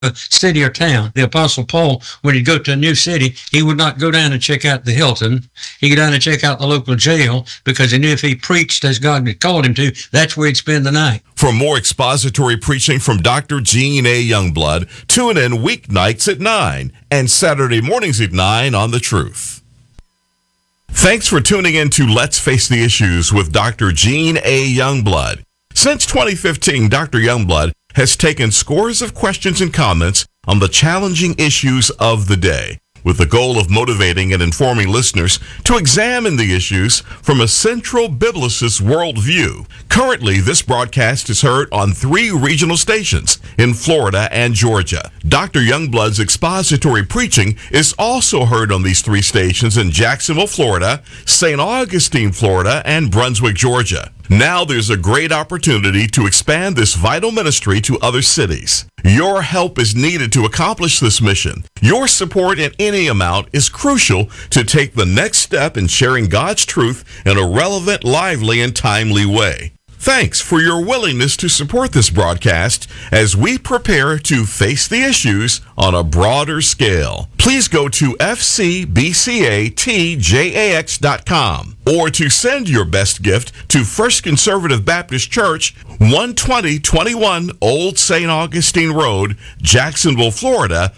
a city or town. The Apostle Paul, when he'd go to a new city, he would not go down and check out the Hilton. He'd go down and check out the local jail because he knew if he preached as God had called him to, that's where he'd spend the night. For more expository preaching from Dr. Gene A. Youngblood, tune in weeknights at 9 and Saturday mornings at 9 on The Truth. Thanks for tuning in to Let's Face the Issues with Dr. Gene A. Youngblood. Since 2015, Dr. Youngblood has taken scores of questions and comments on the challenging issues of the day, with the goal of motivating and informing listeners to examine the issues from a central biblicist worldview. Currently, this broadcast is heard on 3 regional stations in Florida and Georgia. Dr. Youngblood's expository preaching is also heard on these 3 stations in Jacksonville, Florida, St. Augustine, Florida, and Brunswick, Georgia. Now there's a great opportunity to expand this vital ministry to other cities. Your help is needed to accomplish this mission. Your support in any amount is crucial to take the next step in sharing God's truth in a relevant, lively, and timely way. Thanks for your willingness to support this broadcast as we prepare to face the issues on a broader scale. Please go to fcbcatjax.com or to send your best gift to First Conservative Baptist Church, 12021 Old St. Augustine Road, Jacksonville, Florida,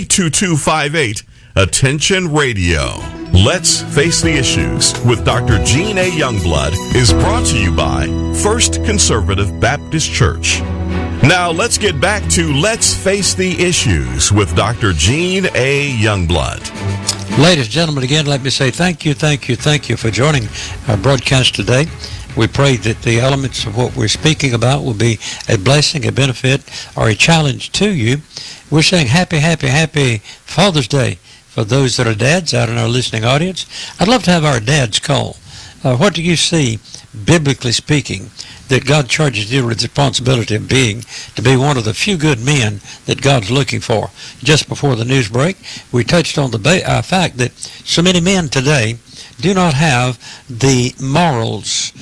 32258. Attention Radio. Let's Face the Issues with Dr. Gene A. Youngblood is brought to you by First Conservative Baptist Church. Now let's get back to Let's Face the Issues with Dr. Gene A. Youngblood. Ladies and gentlemen, again, let me say thank you for joining our broadcast today. We pray that the elements of what we're speaking about will be a blessing, a benefit, or a challenge to you. We're saying happy Father's Day for those that are dads out in our listening audience. I'd love to have our dads call. What do you see, biblically speaking, that God charges you with the responsibility of being to be one of the few good men that God's looking for? Just before the news break, we touched on the fact that so many men today do not have the morals.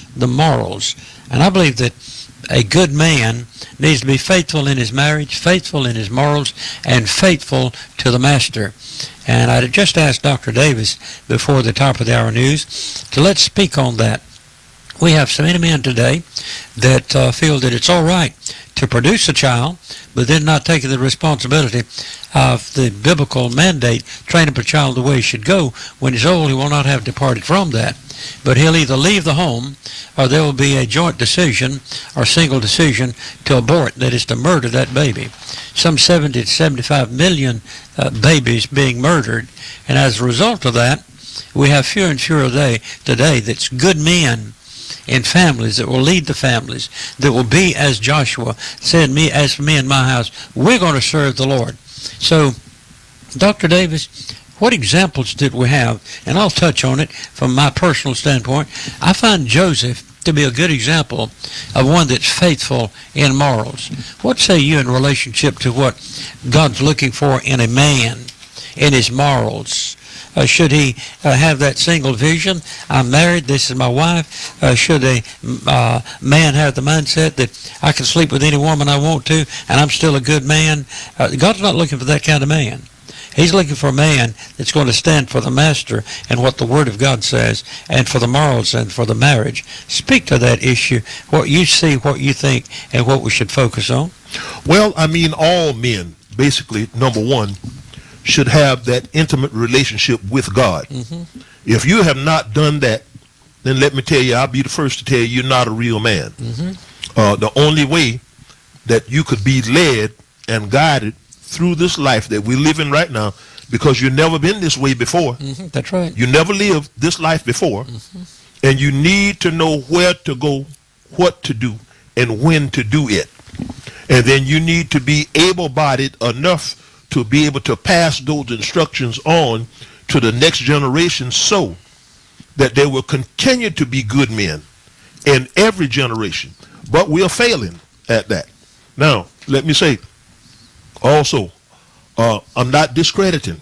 And I believe that a good man needs to be faithful in his marriage, faithful in his morals, and faithful to the master. And I just asked Dr. Davis before the top of the hour news to let's speak on that. We have so many men today that feel that it's all right to produce a child, but then not taking the responsibility of the biblical mandate, train up a child the way he should go. When he's old, he will not have departed from that. But he'll either leave the home or there will be a joint decision or single decision to abort, that is to murder that baby. Some 70 to 75 million babies being murdered. And as a result of that, we have fewer and fewer today that's good men in families that will lead the families, that will be as Joshua said, as for me and my house, we're going to serve the Lord. So, Dr. Davis, what examples did we have? And I'll touch on it from my personal standpoint. I find Joseph to be a good example of one that's faithful in morals. What say you in relationship to what God's looking for in a man, in his morals? Should he have that single vision? I'm married, this is my wife. Should a man have the mindset that I can sleep with any woman I want to and I'm still a good man? God's not looking for that kind of man. He's looking for a man that's going to stand for the master and what the Word of God says, and for the morals and for the marriage. Speak to that issue, what you see, what you think, and what we should focus on. Well, I mean, all men, basically, number one, should have that intimate relationship with God. Mm-hmm. If you have not done that, then let me tell you, I'll be the first to tell you, you're not a real man. Mm-hmm. The only way that you could be led and guided through this life that we live in right now, because you've never been this way before. Mm-hmm. That's right. You never lived this life before. Mm-hmm. And you need to know where to go, what to do, and when to do it. And then you need to be able-bodied enough to be able to pass those instructions on to the next generation so that they will continue to be good men in every generation. But we're failing at that. Now, let me say, also, I'm not discrediting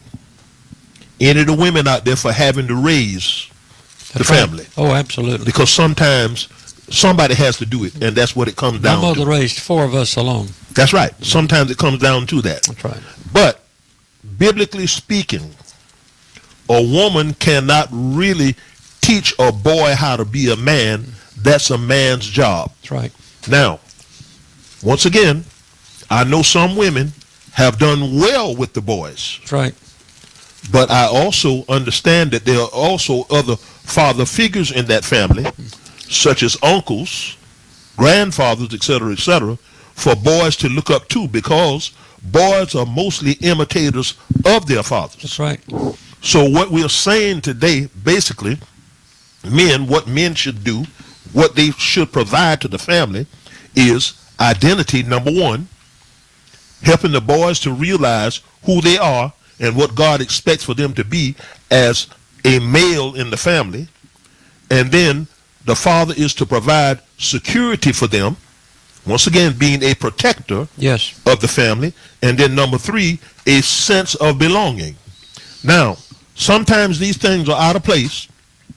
any of the women out there for having to raise the family. Oh, absolutely. Because sometimes somebody has to do it, and that's what it comes down to. My mother raised 4 of us alone. That's right. Sometimes it comes down to that. That's right. But biblically speaking, a woman cannot really teach a boy how to be a man. That's a man's job. That's right. Now, once again, I know some women have done well with the boys. That's right. But I also understand that there are also other father figures in that family, such as uncles, grandfathers, etc., for boys to look up to, because boys are mostly imitators of their fathers. That's right. So what we're saying today, basically, what men should do, what they should provide to the family, is identity, number one, helping the boys to realize who they are and what God expects for them to be as a male in the family. And then the father is to provide security for them, once again being a protector Yes. of the family. And then number three, a sense of belonging. Now, sometimes these things are out of place,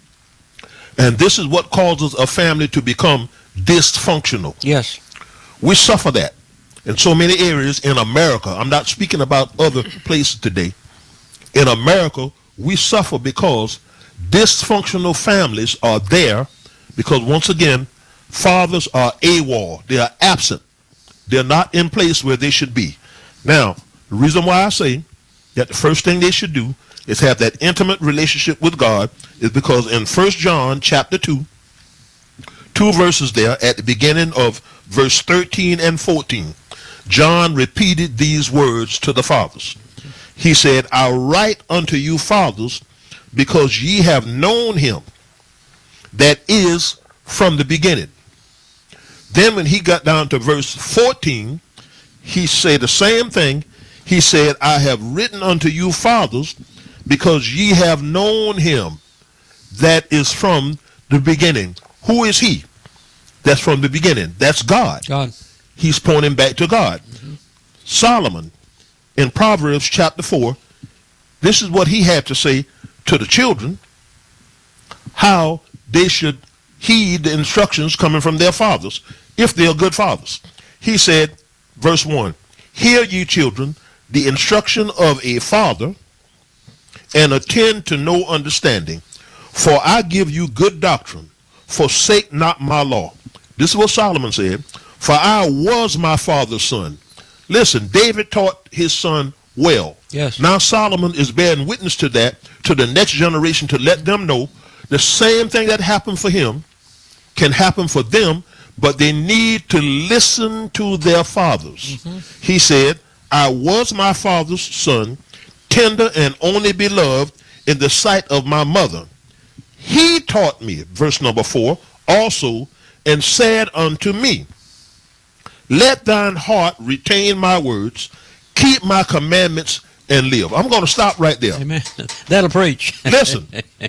and this is what causes a family to become dysfunctional. Yes. We suffer that in so many areas in America. I'm not speaking about other places today. In America, we suffer because dysfunctional families are there because, once again, fathers are AWOL. They are absent. They're not in place where they should be. Now, the reason why I say that the first thing they should do is have that intimate relationship with God is because in 1 John chapter 2 verses there at the beginning of verse 13 and 14, John repeated these words to the fathers. He said, I write unto you, fathers, because ye have known him that is from the beginning. Then when he got down to verse 14, he said the same thing. He said, I have written unto you, fathers, because ye have known him that is from the beginning. Who is he? That's from the beginning. That's God. God. He's pointing back to God. Solomon, in Proverbs chapter 4, this is what he had to say to the children, how they should heed the instructions coming from their fathers, if they are good fathers. He said, verse 1, hear ye children, the instruction of a father, and attend to no understanding. For I give you good doctrine, forsake not my law. This is what Solomon said. For I was my father's son. Listen, David taught his son well. Yes. Now Solomon is bearing witness to that, to the next generation, to let them know the same thing that happened for him can happen for them, but they need to listen to their fathers. He said, I was my father's son, tender and only beloved in the sight of my mother. He taught me, verse number 4, also, and said unto me, let thine heart retain my words, keep my commandments, and live. I'm going to stop right there. Amen. That'll preach. Listen.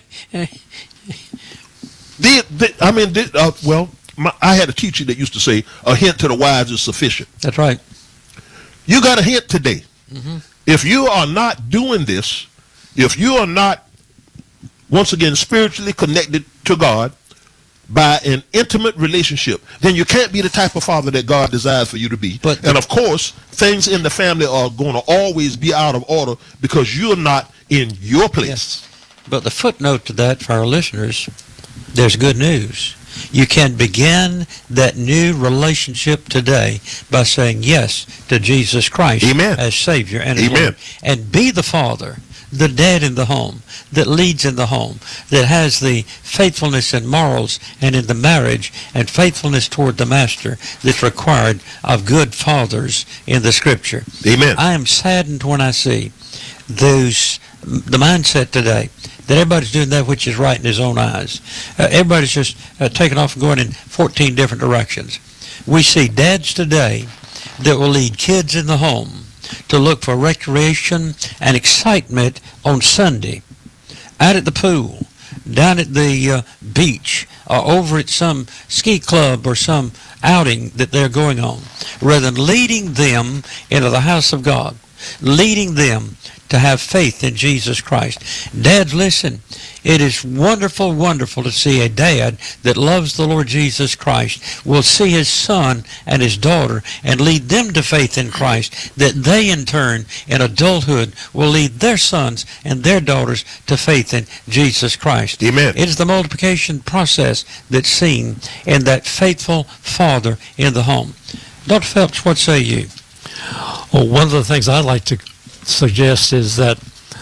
I had a teacher that used to say, a hint to the wise is sufficient. That's right. You got a hint today. If you are not doing this, if you are not, once again, spiritually connected to God by an intimate relationship, then you can't be the type of father that God desires for you to be. And of course, things in the family are going to always be out of order because you're not in your place. Yes. But the footnote to that for our listeners, there's good news. You can begin that new relationship today by saying yes to Jesus Christ as Savior and Lord, and be the father, the dad in the home, that leads in the home, that has the faithfulness and morals and in the marriage and faithfulness toward the master that's required of good fathers in the Scripture. Amen. I am saddened when I see the mindset today that everybody's doing that which is right in his own eyes. Everybody's just taking off and going in 14 different directions. We see dads today that will lead kids in the home to look for recreation and excitement on Sunday, out at the pool, down at the beach, or over at some ski club or some outing that they're going on, rather than leading them into the house of God, leading them to have faith in Jesus Christ. Dads, listen. It is wonderful, wonderful to see a dad that loves the Lord Jesus Christ will see his son and his daughter and lead them to faith in Christ, that they in turn in adulthood will lead their sons and their daughters to faith in Jesus Christ. Amen. It is the multiplication process that's seen in that faithful father in the home. Dr. Phelps, what say you? Well, one of the things I'd like to suggest is that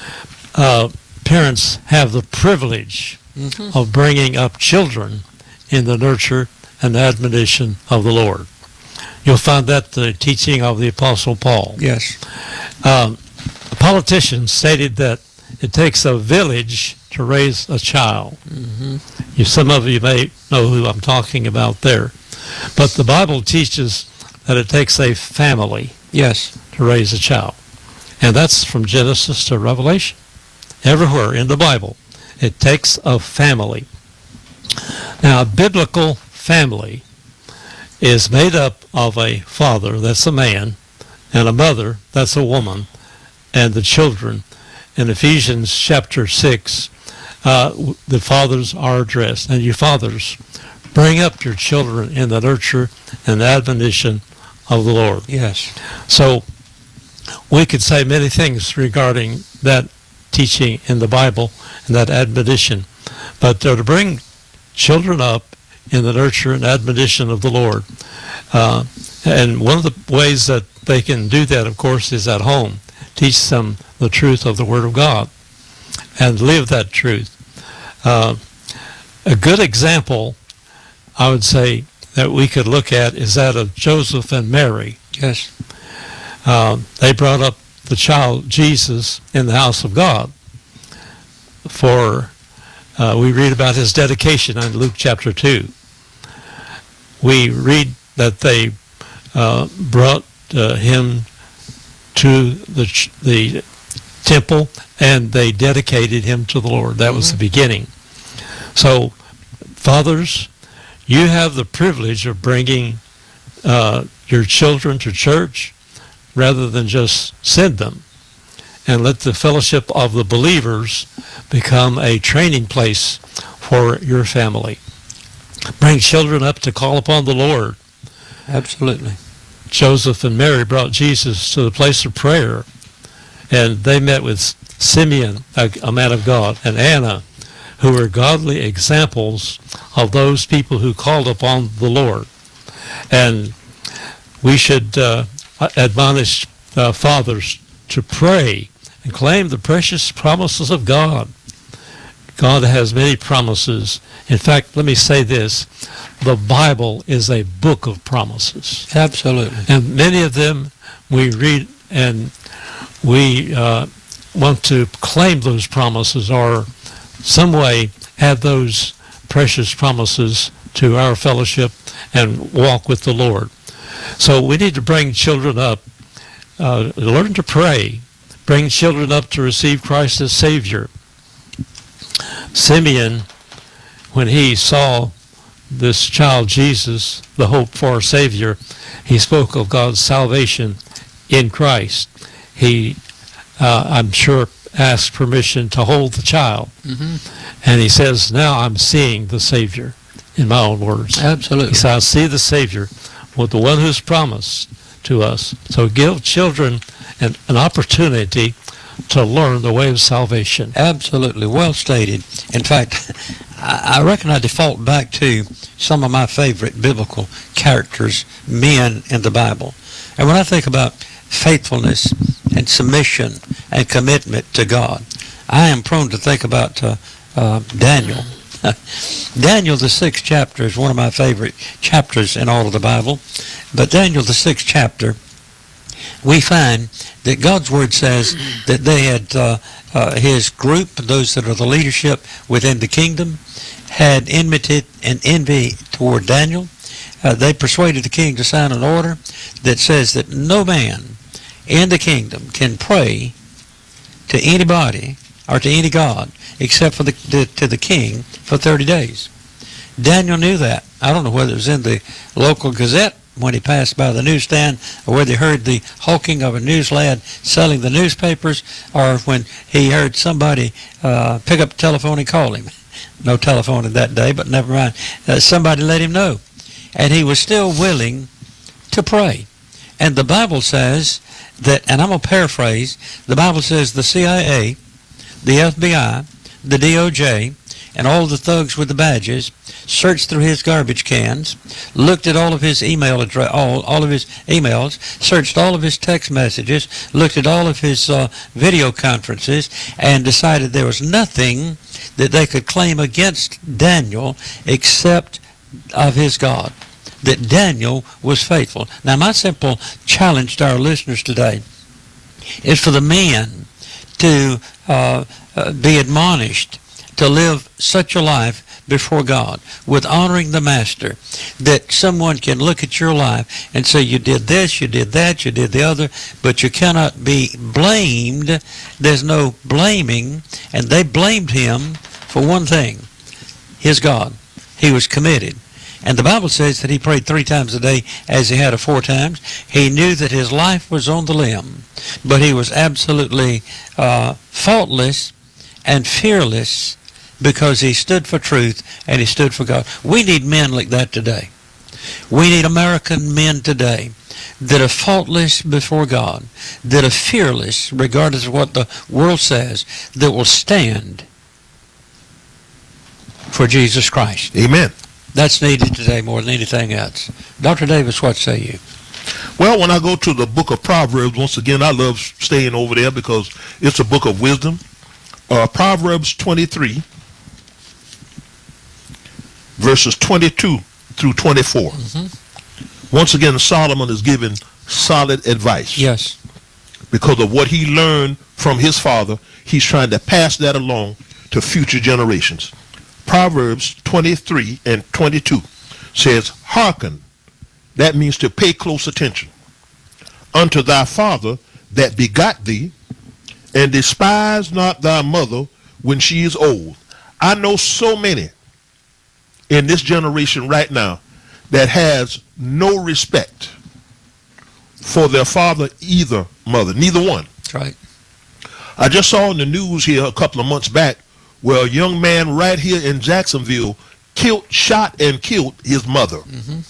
parents have the privilege of bringing up children in the nurture and admonition of the Lord. You'll find that the teaching of the Apostle Paul. Yes. A politician stated that it takes a village to raise a child. Some of you may know who I'm talking about there. But the Bible teaches that it takes a family Yes. to raise a child. And that's from Genesis to Revelation. Everywhere in the Bible, it takes a family. Now, a biblical family is made up of a father, that's a man, and a mother, that's a woman, and the children. In Ephesians chapter 6, the fathers are addressed. And you fathers, bring up your children in the nurture and admonition of the Lord. Yes. So we could say many things regarding that teaching in the Bible and that admonition. But to bring children up in the nurture and admonition of the Lord. And one of the ways that they can do that, of course, is at home. Teach them the truth of the Word of God and live that truth. A good example, I would say, that we could look at is that of Joseph and Mary. Yes. They brought up the child Jesus in the house of God. We read about his dedication in Luke chapter 2. We read that they brought him to the temple and they dedicated him to the Lord. That was the beginning. So, fathers, you have the privilege of bringing your children to church rather than just send them. And let the fellowship of the believers become a training place for your family. Bring children up to call upon the Lord. Absolutely. Joseph and Mary brought Jesus to the place of prayer, and they met with Simeon, a man of God, and Anna, who were godly examples of those people who called upon the Lord. And we should admonish fathers to pray and claim the precious promises of God. God has many promises. In fact, let me say this. The Bible is a book of promises. Absolutely. And many of them we read and we want to claim those promises or some way add those precious promises to our fellowship and walk with the Lord. So we need to bring children up, learn to pray, bring children up to receive Christ as Savior. Simeon, when he saw this child Jesus, the hope for a Savior, he spoke of God's salvation in Christ. He, I'm sure, asked permission to hold the child. And he says, now I'm seeing the Savior, in my own words. Absolutely. He said, I see the Savior with the one who's promised to us. So give children an opportunity to learn the way of salvation. Absolutely. Well stated. In fact, I reckon I default back to some of my favorite biblical characters, men in the Bible. And when I think about faithfulness and submission and commitment to God, I am prone to think about Daniel. Daniel, the 6th chapter, is one of my favorite chapters in all of the Bible. But Daniel, the 6th chapter, we find that God's Word says that they had his group, those that are the leadership within the kingdom, had enmity and envy toward Daniel. They persuaded the king to sign an order that says that no man in the kingdom can pray to anybody or to any god except for to the king for 30 days. Daniel knew that. I don't know whether it was in the local gazette when he passed by the newsstand, or whether he heard the honking of a news lad selling the newspapers, or when he heard somebody pick up the telephone and call him. No telephone in that day, but never mind. Somebody let him know. And he was still willing to pray. And the Bible says that, and I'm going to paraphrase, the Bible says the CIA, the FBI, the DOJ, and all the thugs with the badges searched through his garbage cans, looked at all of his email address, all of his emails, searched all of his text messages, looked at all of his video conferences, and decided there was nothing that they could claim against Daniel except of his God, that Daniel was faithful. Now, my simple challenge to our listeners today is for the men to be admonished to live such a life before God with honoring the Master, that someone can look at your life and say, you did this, you did that, you did the other, but you cannot be blamed. There's no blaming. And they blamed him for one thing, his God. He was committed. And the Bible says that he prayed 3 times a day as he had aforetimes. He knew that his life was on the limb, but he was absolutely faultless and fearless because he stood for truth and he stood for God. We need men like that today. We need American men today that are faultless before God, that are fearless regardless of what the world says, that will stand for Jesus Christ. Amen. That's needed today more than anything else. Dr. Davis, what say you? Well, when I go to the book of Proverbs, once again, I love staying over there because it's a book of wisdom. Proverbs 23, verses 22 through 24. Mm-hmm. Once again, Solomon is giving solid advice. Yes. Because of what he learned from his father, he's trying to pass that along to future generations. Proverbs 23 and 22 says, hearken, that means to pay close attention, unto thy father that begot thee, and despise not thy mother when she is old. I know so many in this generation right now that has no respect for their father, either mother, neither one. That's right. I just saw in the news here a couple of months back where a young man right here in Jacksonville shot and killed his mother. Mm-hmm.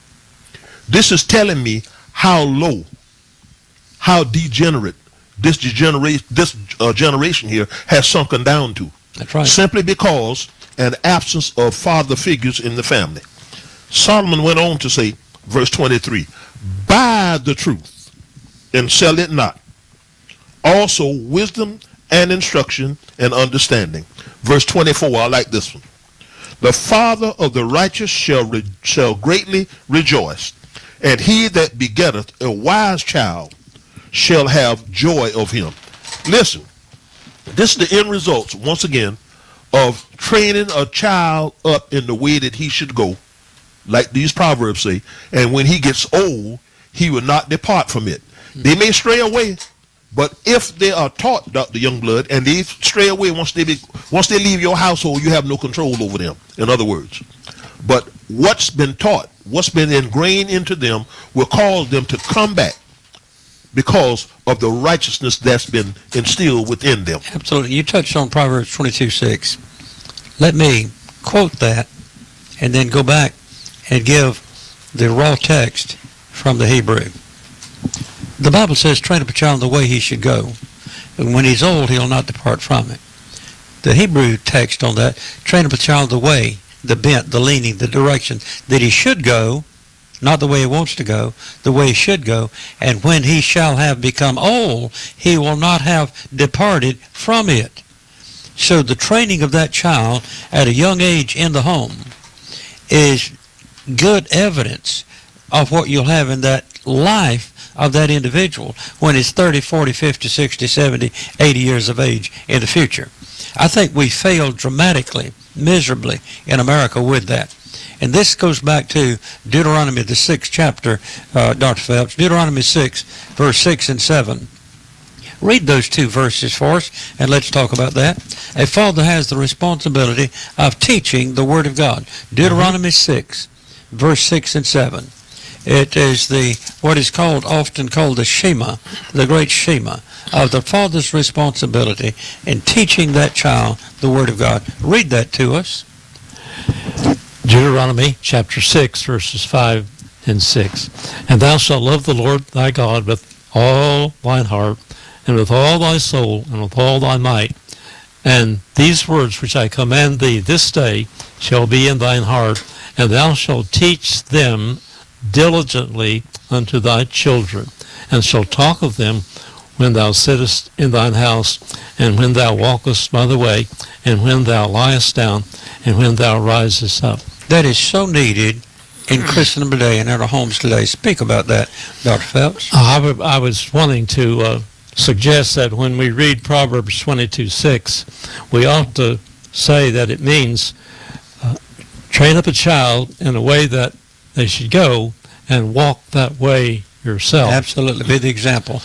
This is telling me how low, how degenerate this generation here has sunken down to. That's right. Simply because an absence of father figures in the family. Solomon went on to say, verse 23, buy the truth and sell it not. Also wisdom and instruction and understanding. Verse 24, I like this one. The father of the righteous shall greatly rejoice, and he that begetteth a wise child shall have joy of him. Listen, this is the end results, once again, of training a child up in the way that he should go, like these proverbs say, and when he gets old, he will not depart from it. They may stray away, but if they are taught, Dr. Youngblood, and they stray away once they leave your household, you have no control over them, in other words. But what's been taught, what's been ingrained into them will cause them to come back because of the righteousness that's been instilled within them. Absolutely. You touched on Proverbs 22:6. Let me quote that and then go back and give the raw text from the Hebrew. The Bible says, train up a child in the way he should go, and when he's old, he'll not depart from it. The Hebrew text on that, train up a child the way, the bent, the leaning, the direction that he should go, not the way he wants to go, the way he should go, and when he shall have become old, he will not have departed from it. So the training of that child at a young age in the home is good evidence of what you'll have in that life of that individual when it's 30, 40, 50, 60, 70, 80 years of age in the future. I think we failed dramatically, miserably in America with that. And this goes back to Deuteronomy, the 6th chapter, Dr. Phelps, Deuteronomy 6, verse 6 and 7. Read those two verses for us, and let's talk about that. A father has the responsibility of teaching the Word of God. Deuteronomy 6, verse 6 and 7. It is what is often called the Shema, the great Shema, of the father's responsibility in teaching that child the Word of God. Read that to us. Deuteronomy chapter 6, verses 5 and 6. And thou shalt love the Lord thy God with all thine heart, and with all thy soul, and with all thy might. And these words which I command thee this day shall be in thine heart, and thou shalt teach them diligently unto thy children, and shalt talk of them when thou sittest in thine house, and when thou walkest by the way, and when thou liest down, and when thou risest up. That is so needed in Christendom today and in our homes today. Speak about that, Dr. Phelps. I was wanting to suggest that when we read Proverbs 22:6, we ought to say that it means train up a child in a way that they should go, and walk that way yourself. Absolutely. Be the example.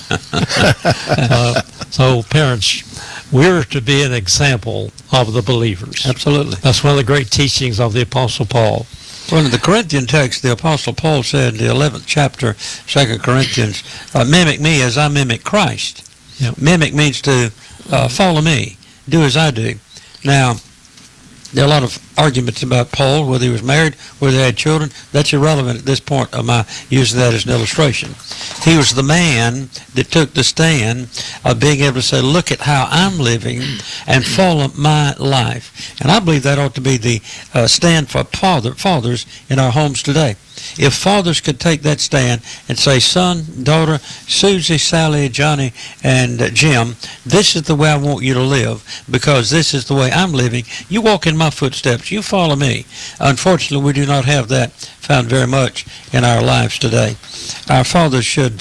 So parents, we're to be an example of the believers. Absolutely. That's one of the great teachings of the Apostle Paul. Well, in the Corinthian text, the Apostle Paul said in the 11th chapter, 2 Corinthians, mimic me as I mimic Christ. Yep. Mimic means to follow me, do as I do. Now, there are a lot of arguments about Paul, whether he was married, whether he had children. That's irrelevant at this point of my using that as an illustration. He was the man that took the stand of being able to say, look at how I'm living and follow my life. And I believe that ought to be the stand for fathers in our homes today. If fathers could take that stand and say, son, daughter, Susie, Sally, Johnny, and Jim, this is the way I want you to live because this is the way I'm living. You walk in my footsteps. You follow me. Unfortunately, we do not have that found very much in our lives today. Our fathers should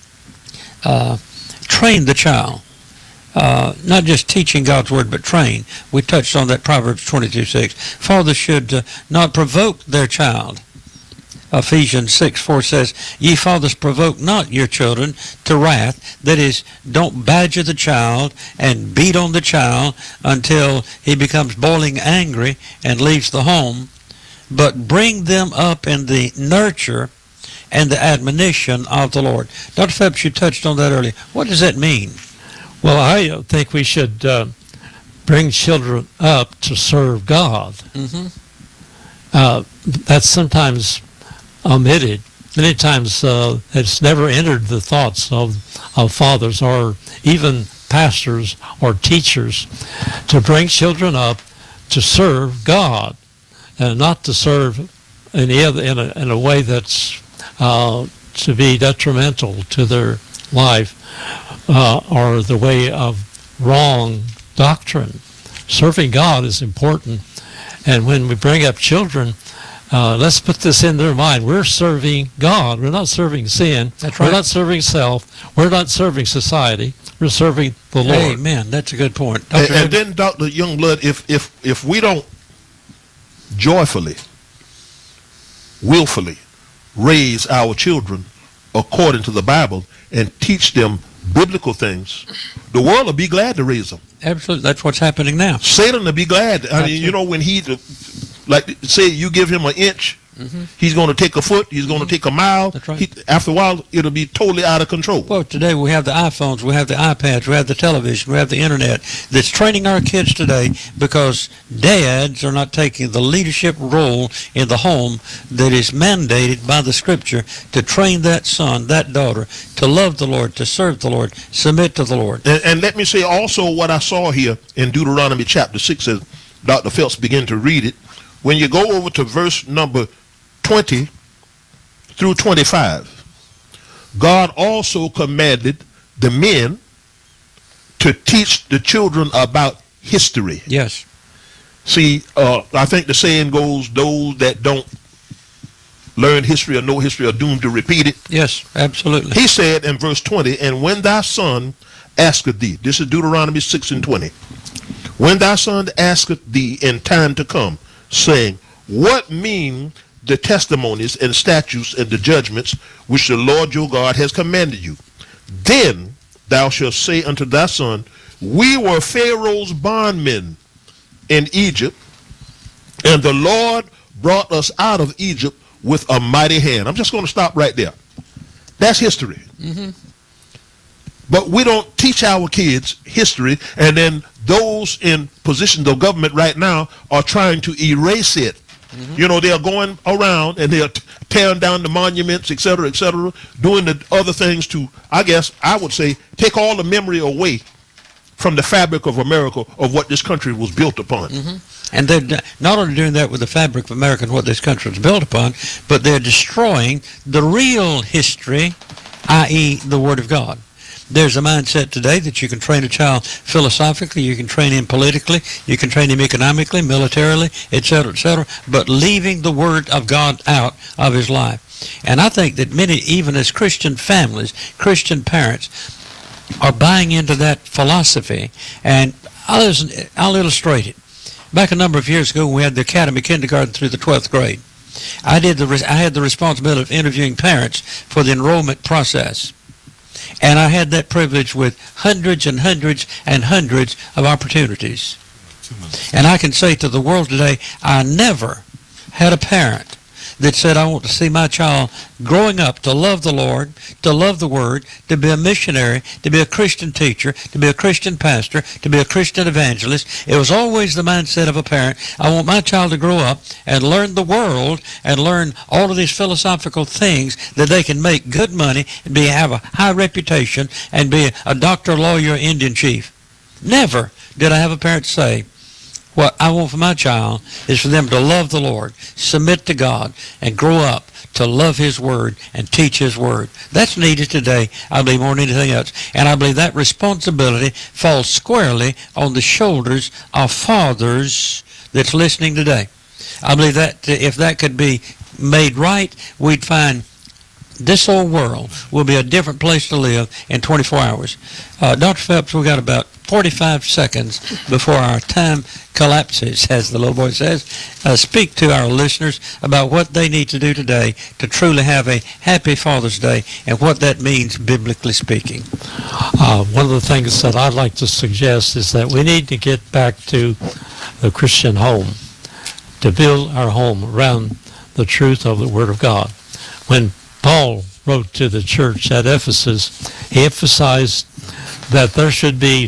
train the child. Not just teaching God's Word, but train. We touched on that Proverbs 22:6. Fathers should not provoke their child. Ephesians 6:4 says, ye fathers, provoke not your children to wrath. That is, don't badger the child and beat on the child until he becomes boiling angry and leaves the home, but bring them up in the nurture and the admonition of the Lord. Dr. Phelps, you touched on that earlier. What does that mean? Well, I think we should bring children up to serve God. Mm-hmm. That's sometimes omitted. Many times it's never entered the thoughts of fathers or even pastors or teachers to bring children up to serve God and not to serve in a way that's to be detrimental to their life or the way of wrong doctrine. Serving God is important, and when we bring up children, let's put this in their mind. We're serving God. We're not serving sin. That's right. We're not serving self. We're not serving society. We're serving the Lord. Amen. That's a good point. And then, Dr. Youngblood, if we don't joyfully, willfully raise our children according to the Bible and teach them biblical things, the world will be glad to raise them. Absolutely. That's what's happening now. Satan will be glad. I mean, you know, when he, like, say you give him an inch, he's going to take a foot, he's going to take a mile. That's right. After a while, it'll be totally out of control. Well, today we have the iPhones, we have the iPads, we have the television, we have the internet that's training our kids today because dads are not taking the leadership role in the home that is mandated by the Scripture to train that son, that daughter, to love the Lord, to serve the Lord, submit to the Lord. And let me say also what I saw here in Deuteronomy chapter 6 as Dr. Phelps began to read it. When you go over to verse number 20 through 25, God also commanded the men to teach the children about history. Yes. See, I think the saying goes, those that don't learn history or know history are doomed to repeat it. Yes, absolutely. He said in verse 20, and when thy son asketh thee, this is Deuteronomy 6 and 20, when thy son asketh thee in time to come, saying, what mean the testimonies and statutes and the judgments which the Lord your God has commanded you? Then thou shalt say unto thy son, we were Pharaoh's bondmen in Egypt, and the Lord brought us out of Egypt with a mighty hand. I'm just going to stop right there. That's history. But we don't teach our kids history, and then those in positions of government right now are trying to erase it. You know, they're going around and they're tearing down the monuments, et cetera, doing the other things to, I guess, I would say, take all the memory away from the fabric of America, of what this country was built upon. And they're not only doing that with the fabric of America and what this country was built upon, but they're destroying the real history, i.e. the Word of God. There's a mindset today that you can train a child philosophically, you can train him politically, you can train him economically, militarily, etc., but leaving the Word of God out of his life. And I think that many, even as Christian families, Christian parents, are buying into that philosophy. And I'll illustrate it. Back a number of years ago, we had the academy kindergarten through the 12th grade. I had the responsibility of interviewing parents for the enrollment process. And I had that privilege with hundreds and hundreds and hundreds of opportunities. And I can say to the world today, I never had a parent that said, I want to see my child growing up to love the Lord, to love the Word, to be a missionary, to be a Christian teacher, to be a Christian pastor, to be a Christian evangelist. It was always the mindset of a parent. I want my child to grow up and learn the world and learn all of these philosophical things that they can make good money and have a high reputation and be a doctor, lawyer, Indian chief. Never did I have a parent say, what I want for my child is for them to love the Lord, submit to God, and grow up to love His Word and teach His Word. That's needed today, I believe, more than anything else. And I believe that responsibility falls squarely on the shoulders of fathers that's listening today. I believe that if that could be made right, we'd find this whole world will be a different place to live in 24 hours. Dr. Phelps, we got about 45 seconds before our time collapses, as the little boy says. Speak to our listeners about what they need to do today to truly have a happy Father's Day and what that means biblically speaking. One of the things that I'd like to suggest is that we need to get back to the Christian home, to build our home around the truth of the Word of God. When Paul wrote to the church at Ephesus, he emphasized that there should be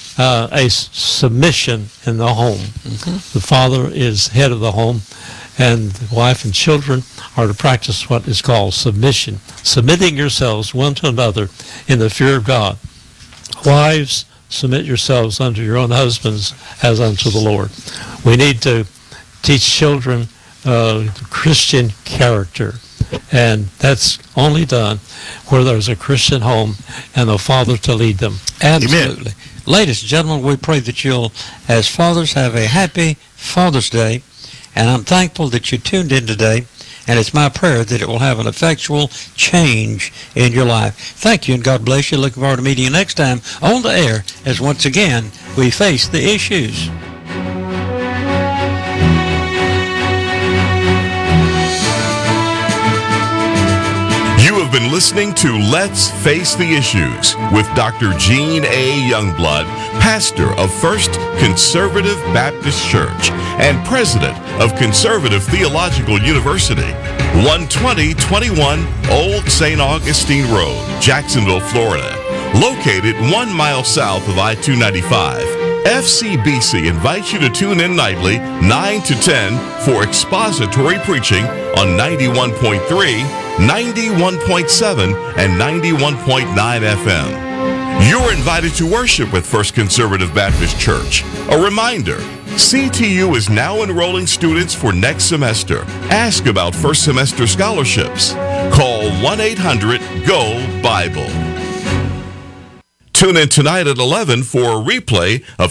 a submission in the home. The father is head of the home, and the wife and children are to practice what is called submission, submitting yourselves one to another in the fear of God. Wives, submit yourselves unto your own husbands as unto the Lord. We need to teach children Christian character, and that's only done where there's a Christian home and a father to lead them. Absolutely. Amen. Ladies and gentlemen, we pray that you'll, as fathers, have a happy Father's Day, and I'm thankful that you tuned in today, and it's my prayer that it will have an effectual change in your life. Thank you, and God bless you. Looking forward to meeting you next time on the air as once again we face the issues. You have been listening to Let's Face the Issues with Dr. Gene A. Youngblood, pastor of First Conservative Baptist Church and president of Conservative Theological University, 12021 Old St. Augustine Road, Jacksonville, Florida. Located 1 mile south of I-295, FCBC invites you to tune in nightly 9 to 10 for expository preaching on 91.3, 91.7, and 91.9 FM. You're invited to worship with First Conservative Baptist Church. A reminder, CTU is now enrolling students for next semester. Ask about first semester scholarships. Call 1-800-GO-BIBLE. Tune in tonight at 11 for a replay of